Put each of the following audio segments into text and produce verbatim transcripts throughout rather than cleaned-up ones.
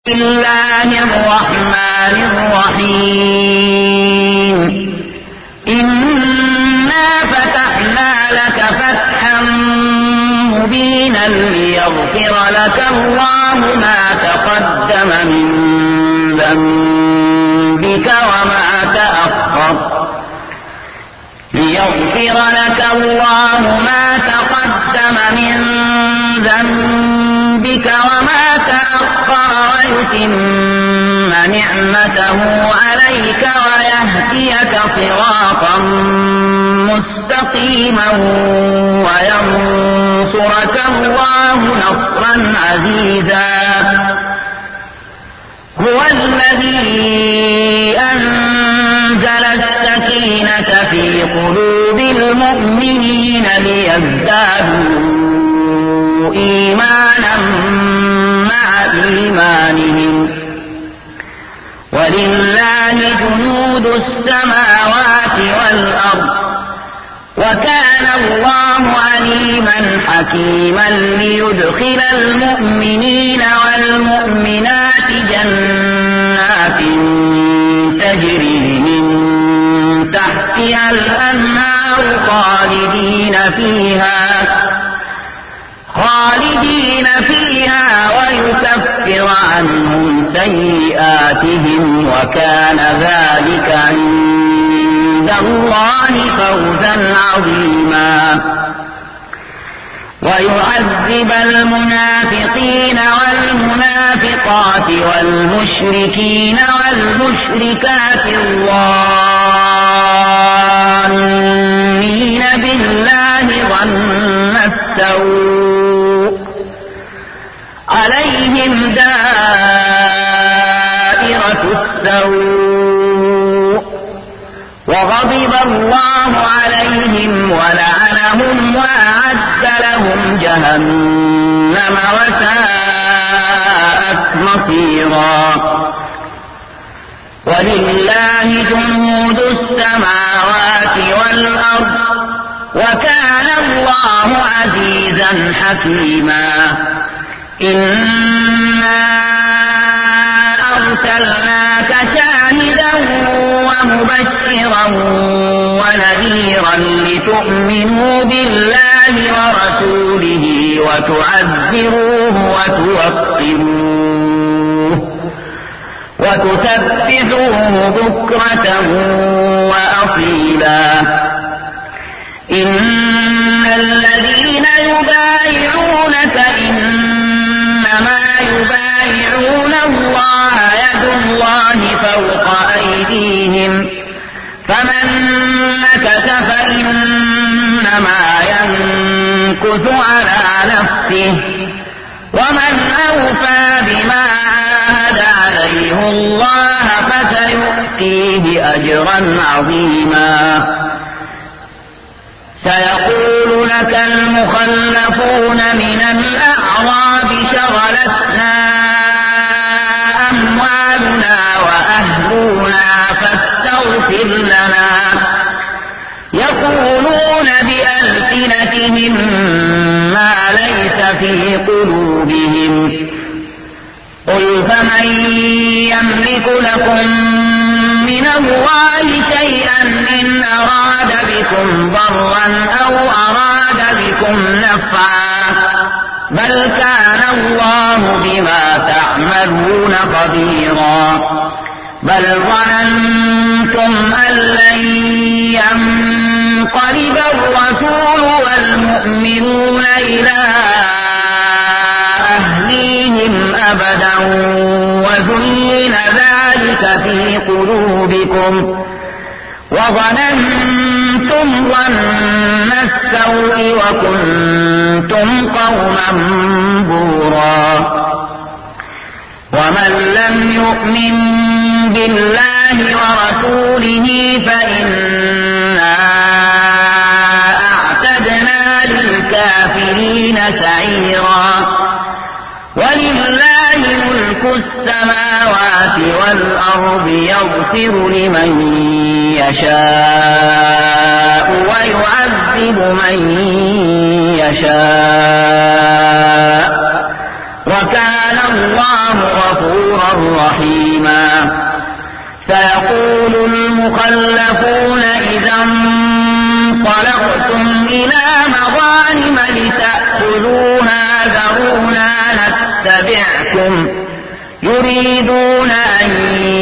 بسم الله الرحمن الرحيم إنا فتحنا لك فتحا مبينا ليغفر لك الله ما تقدم من ذنبك وما تأخر ليغفر لك الله ما تقدم من ذنبك وما تأخر ويتم نعمته عليك ويهديك صراطا مستقيما وينصرك الله نصرا عزيزا هو الذي أنزل السكينة في قلوب المؤمنين ليزدادوا إيمانا مع إيمانهم ولله جنود السماوات والأرض وكان الله عليما حكيما ليدخل المؤمنين والمؤمنات جنات تجري من تحتها الأنهار خالدين فيها خالدين فيها ويكفر عنهم سيئاتهم وكان ذلك عند الله فوزا عظيما ويعذب المنافقين والمنافقات والمشركين والمشركات الظانين بالله ظن السوء عليهم دائرة السوء وغضب الله عليهم ولعنهم وأعد لهم جهنم وساءت مصيرا ولله جنود السماوات والأرض وكان الله عزيزا حكيما إنا أرسلناك شاهدا ومبشرا ونذيرا لتؤمنوا بالله ورسوله وتعزروه وتوقروه وتسبحوه بكرة وأصيلا إن الذين يبايعونك إنما يبايعون الله يد الله فوق أيديهم فمن نكث فإنما ينكث على نفسه ومن أوفى بما عاهد عليه الله فسيؤتيه أجرا عظيما سيقول لك المخلفون من الأعراب شغلتنا أموالنا وأهلنا فاستغفر لنا يقولون بألسنتهم ما ليس في قلوبهم قل فمن يملك لكم من الله شيئا إن أراد بكم ضرا أو أراد بكم نفعا بل كان الله بما تعملون خبيرا بل ظننتم أن لن ينقلب الرسول والمؤمنون إلى أهليهم أبدا وزين ذلك في قلوبكم وظننتم ظن السوء وكنتم قوما بورا ومن لم يؤمن بالله ورسوله فإنا أعتدنا للكافرين سعيرا ولله ملك السماوات والأرض يغفر لمن يشاء ويعذب من يشاء وكان الله غفورا رحيما سيقول المخلفون إذا انطلقتم إلى مغانم لتأخذوها ذرونا نتبعكم يريدون أن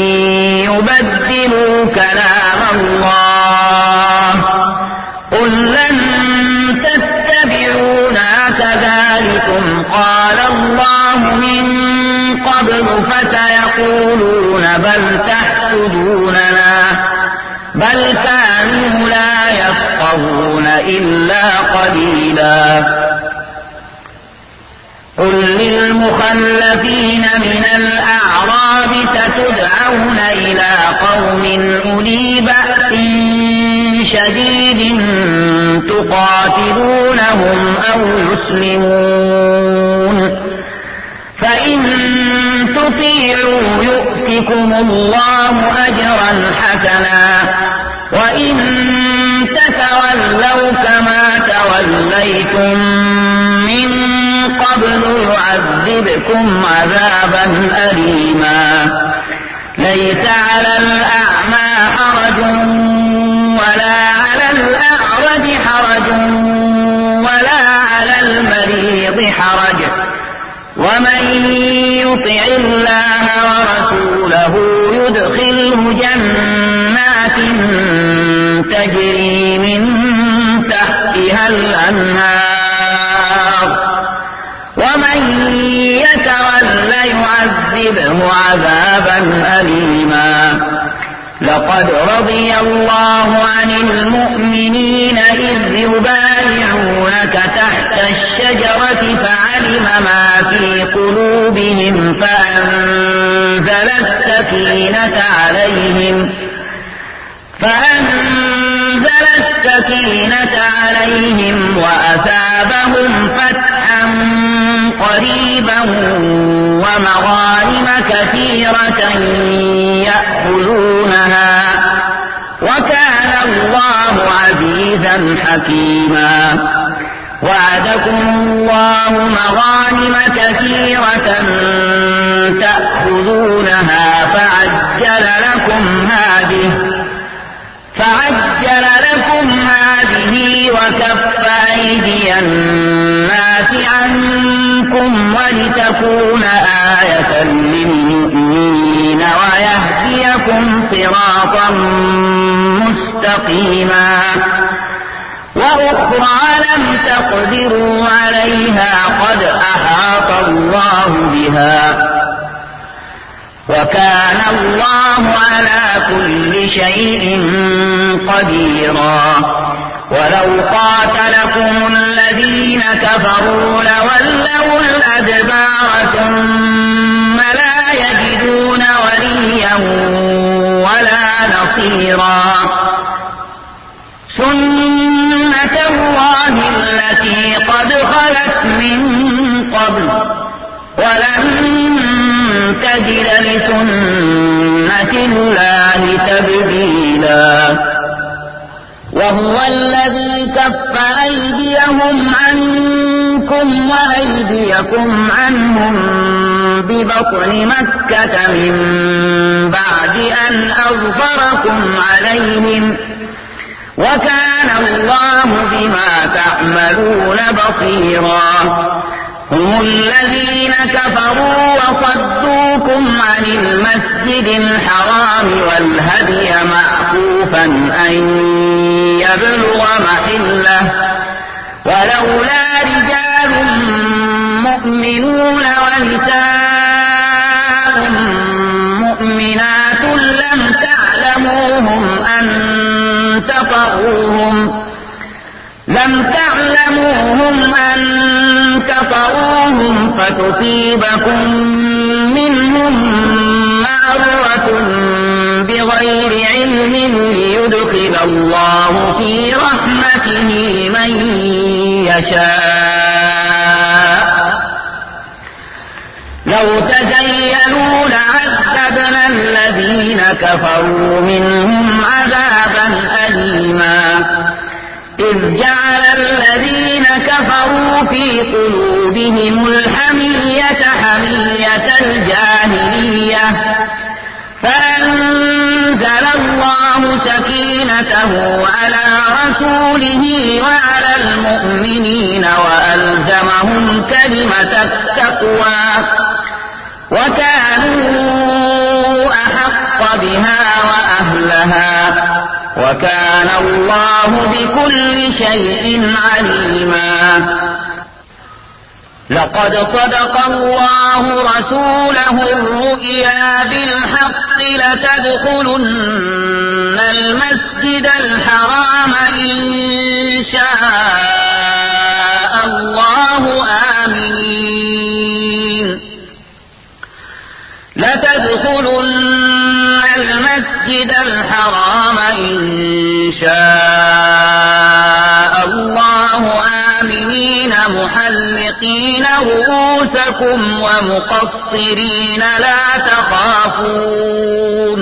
يبدلوا كلام الله قل لن تتبعونا كذلكم قال الله من قبل فسيقولون بل تحسدوننا بل كانوا لا يفقهون إلا قليلا قل للمخلفين من الأعراب ستدعون إلى قوم أولي بأس شديد تقاتلونهم أو يسلمون فإن تطيعوا يؤتكم الله أجرا حسنا وإن تتولوا كما توليتم من قبل يعذبكم عذابا أليما ليس على الأعمى حرج ولا على الأعرج حرج ولا على المريض حرج ومن يطع الله ورسوله يدخله جنات تجري من تحتها الأنهار ومن يتول يعذبه عذابا أليما لقد رضي الله عن المؤمنين إذ يبايعونك تحت الشجرة فعلم ما في قلوبهم فأنزل السكينة عليهم فأنزل السكينة عليهم وأثابهم فتحا قريبا ومغانم كثيرة يأخذونها وكان الله عزيزا حكيما وعدكم الله مغانم كثيرة تأخذونها فعجل لكم هذه فعجل لكم هذه وكف أيدي الناس عنكم ولتكون آية للمؤمنين ويهديكم صراطا مستقيما وأخرى لم تقدروا عليها قد أحاط الله بها وكان الله على كل شيء قديرا ولو قاتلكم الذين كفروا لولوا الأدبار ثم لا يجدون وليا ولا نصيرا سنة الله التي قد خلت من قبل ولن تجد لسنة الله تبديلا وهو الذي كف أيديهم عنكم وأيديكم عنهم ببطن مكة من بعد أن أظفركم عليهم وكان الله بما تعملون بصيرا هم الذين كفروا وصدوكم عن المسجد الحرام والهدي معكوفا أن يبلغ محله ولولا رجال مؤمنون ونساء مؤمنات لم تعلموهم أن تطؤوهم لم تعلموهم أن تطؤوهم فتصيبكم منهم معرة بغير علم ليدخل الله في رحمته من يشاء لو تزينوا لعذبنا الذين كفروا منهم عذابا أليما إذ جعل الذين كفروا في قلوبهم الحمية حمية الجاهلية أنزله على رسوله وعلى المؤمنين وألزمهم كلمة التقوى وكانوا أحق بها وأهلها وكان الله بكل شيء عليما. لقد صدق الله رسوله الرؤيا بالحق لتدخلن المسجد الحرام إن شاء الله آمنين لتدخلن المسجد الحرام إن شاء الله آمنين محلقين رؤوسكم ومقصرين لا تخافون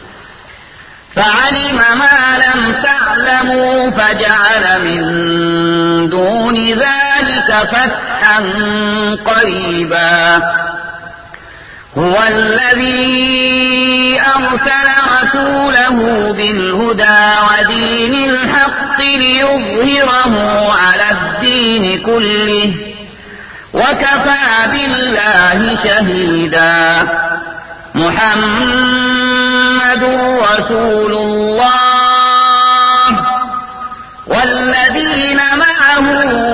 فعلم ما لم تعلموا فجعل من دون ذلك فتحا قريبا. هو الذي أرسل رسوله بالهدى ودين الحق ليظهره على الدين كله وكفى بالله شهيدا. محمد رسول الله والذين معه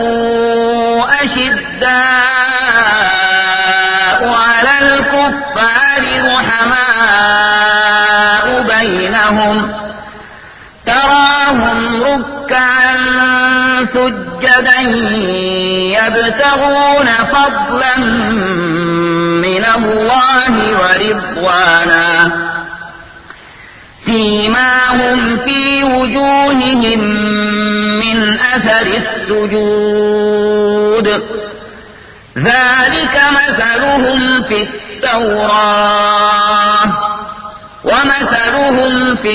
أشداء على الكفار رحماء بينهم تراهم ركعا سجدا يبتغون فضلا من الله ورضوانا سيماهم في وجوههم من أثر السجود ذلك مثلهم في التوراة ومثلهم في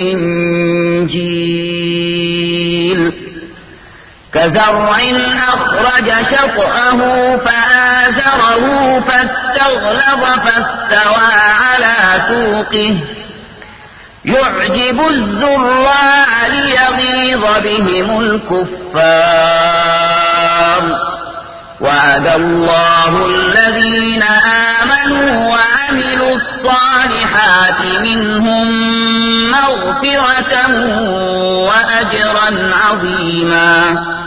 الإنجيل كزرع أخرج شطأه فآزره فاستغلظ فاستوى على سوقه يعجب الزراع ليغيظ بهم الكفار. وعد الله الذين آمنوا وعملوا الصالحات منهم مغفرة وأجرا عظيما.